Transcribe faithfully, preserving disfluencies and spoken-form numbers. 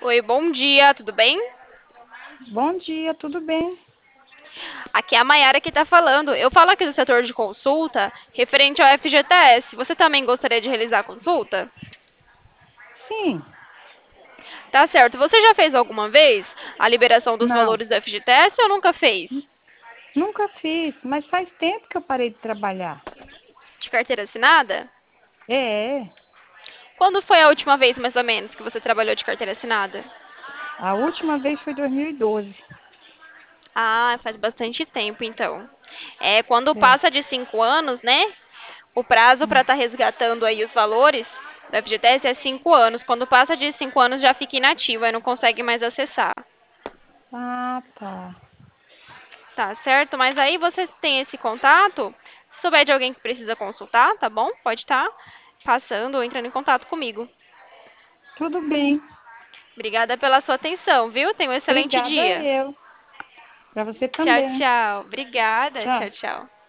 Oi, bom dia, tudo bem? Bom dia, tudo bem? Aqui é a Mayara que está falando. Eu falo aqui do setor de consulta referente ao F G T S. Você também gostaria de realizar a consulta? Sim, Tá certo. Você já fez alguma vez a liberação dos não, valores do F G T S ou nunca fez? nunca fiz, mas faz tempo que eu parei de trabalhar. De carteira assinada? É, Quando foi a última vez, mais ou menos, que você trabalhou de carteira assinada? a última vez foi dois mil e doze. Ah, faz bastante tempo, então. É, quando É, passa de cinco anos, né? O prazo para hum. estar resgatando aí os valores do F G T S é cinco anos. Quando passa de cinco anos, já fica inativo, aí não consegue mais acessar. Ah, tá. Tá certo? Mas aí você tem esse contato. Se souber de alguém que precisa consultar, tá bom? Pode estar passando ou entrando em contato comigo. Tudo bem. Obrigada pela sua atenção, viu? Tenha um excelente Obrigada dia. eu. Para você Tchau, também. tchau. Obrigada. Tchau. Tchau, tchau.